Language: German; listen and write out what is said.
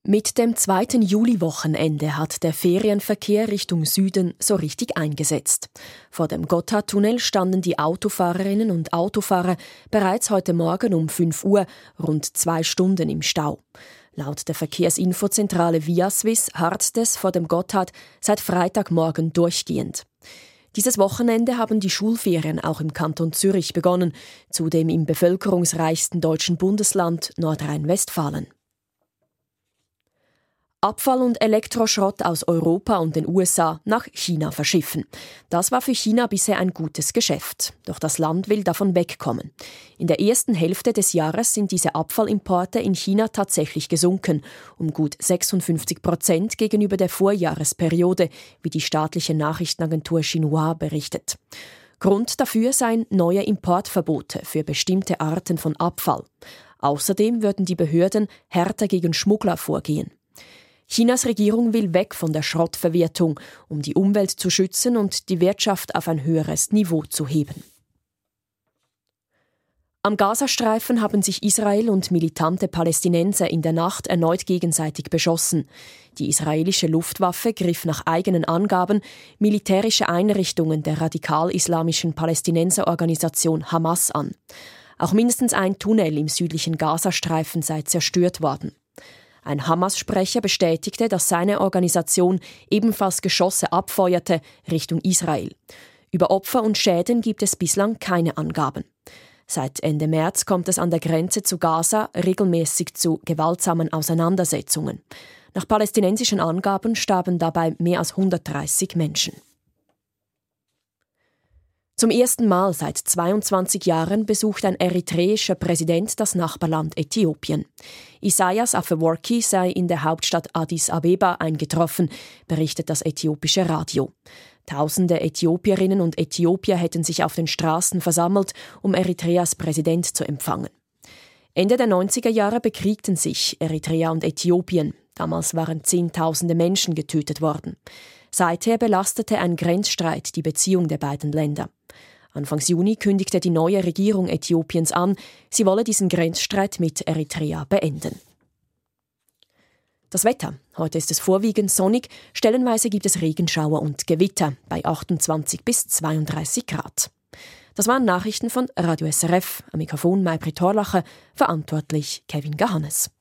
Mit dem 2. Juli-Wochenende hat der Ferienverkehr Richtung Süden so richtig eingesetzt. Vor dem Gotthardtunnel standen die Autofahrerinnen und Autofahrer bereits heute Morgen um 5 Uhr rund 2 Stunden im Stau. Laut der Verkehrsinfozentrale Viaswiss harrt es vor dem Gotthard seit Freitagmorgen durchgehend. Dieses Wochenende haben die Schulferien auch im Kanton Zürich begonnen, zudem im bevölkerungsreichsten deutschen Bundesland Nordrhein-Westfalen. Abfall und Elektroschrott aus Europa und den USA nach China verschiffen. Das war für China bisher ein gutes Geschäft. Doch das Land will davon wegkommen. In der ersten Hälfte des Jahres sind diese Abfallimporte in China tatsächlich gesunken, um gut 56% gegenüber der Vorjahresperiode, wie die staatliche Nachrichtenagentur Xinhua berichtet. Grund dafür seien neue Importverbote für bestimmte Arten von Abfall. Außerdem würden die Behörden härter gegen Schmuggler vorgehen. Chinas Regierung will weg von der Schrottverwertung, um die Umwelt zu schützen und die Wirtschaft auf ein höheres Niveau zu heben. Am Gazastreifen haben sich Israel und militante Palästinenser in der Nacht erneut gegenseitig beschossen. Die israelische Luftwaffe griff nach eigenen Angaben militärische Einrichtungen der radikal-islamischen Palästinenserorganisation Hamas an. Auch mindestens ein Tunnel im südlichen Gazastreifen sei zerstört worden. Ein Hamas-Sprecher bestätigte, dass seine Organisation ebenfalls Geschosse abfeuerte Richtung Israel. Über Opfer und Schäden gibt es bislang keine Angaben. Seit Ende März kommt es an der Grenze zu Gaza regelmäßig zu gewaltsamen Auseinandersetzungen. Nach palästinensischen Angaben starben dabei mehr als 130 Menschen. Zum ersten Mal seit 22 Jahren besucht ein eritreischer Präsident das Nachbarland Äthiopien. Isaias Afewerki sei in der Hauptstadt Addis Abeba eingetroffen, berichtet das äthiopische Radio. Tausende Äthiopierinnen und Äthiopier hätten sich auf den Straßen versammelt, um Eritreas Präsident zu empfangen. Ende der 90er Jahre bekriegten sich Eritrea und Äthiopien. Damals waren Zehntausende Menschen getötet worden. Seither belastete ein Grenzstreit die Beziehung der beiden Länder. Anfangs Juni kündigte die neue Regierung Äthiopiens an, sie wolle diesen Grenzstreit mit Eritrea beenden. Das Wetter. Heute ist es vorwiegend sonnig, stellenweise gibt es Regenschauer und Gewitter bei 28 bis 32 Grad. Das waren Nachrichten von Radio SRF. Am Mikrofon Maybrit Horlacher, verantwortlich Kevin Gahannes.